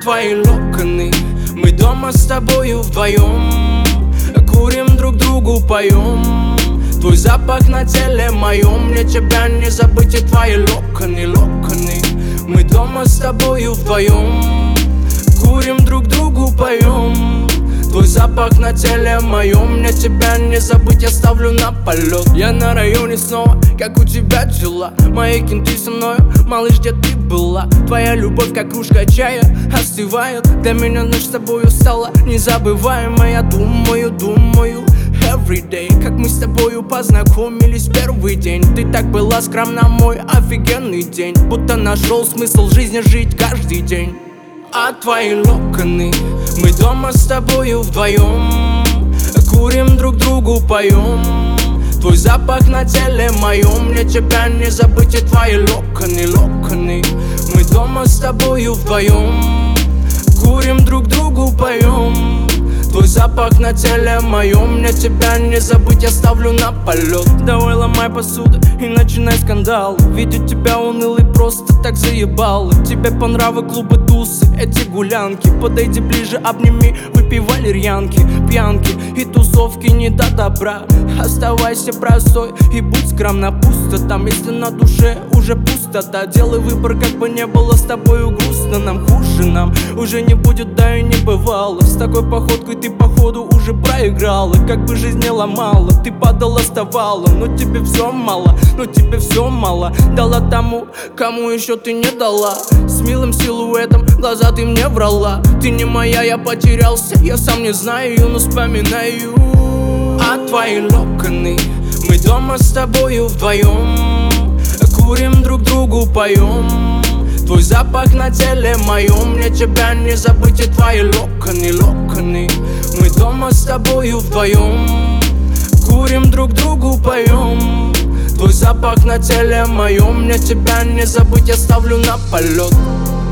твои локоны. Мы дома с тобою вдвоем, курим друг другу, поем. Твой запах на теле моем, мне тебя не забыть, и твои локоны, локоны. Мы дома с тобою вдвоем, курим друг другу, поем. Твой запах на теле моем, мне тебя не забыть, я ставлю на полет. Я на районе снова, как у тебя дела? Мои кенты со мною, малыш, где ты была? Твоя любовь, как кружка чая, остывает. Для меня ночь с тобою стала незабываемая. Думаю everyday, как мы с тобою познакомились в первый день. Ты так была скромна, мой офигенный день, будто нашел смысл жизни жить каждый день. А твои локоны, мы дома с тобою вдвоем, курим друг другу, поем. Твой запах на теле моем, мне тебя не забыть, и твои локоны, локоны. Мы дома с тобою вдвоем, курим друг другу, поем. Твой запах на теле моем, мне тебя не забыть, я ставлю на полет. Давай ломай посуду и начинай скандал. Видеть тебя унылый просто так заебал. Тебе по нраву клубы, тусы, эти гулянки. Подойди ближе, обними, выпей валерьянки. Пьянки и тусовки не до добра. Оставайся простой и будь скромна. Пусто там, если на душе уже пустота. Делай выбор, как бы не было с тобою грустно. Нам хуже, нам уже не будет, да и не бывало. С такой походкой ты походу уже проиграла. Как бы жизнь не ломала, ты падала, вставала. Но тебе все мало, но тебе все мало. Дала тому, кому еще ты не дала. С милым силуэтом глаза ты мне врала. Ты не моя, я потерялся, я сам не знаю, но вспоминаю. А твои локоны, мы дома с тобою вдвоем, курим друг другу, поем. Твой запах на теле моем, мне тебя не забыть, и твои локоны, локоны. Мы дома с тобою вдвоем, курим друг другу, поем. Твой запах на теле моем, мне тебя не забыть, я ставлю на полет.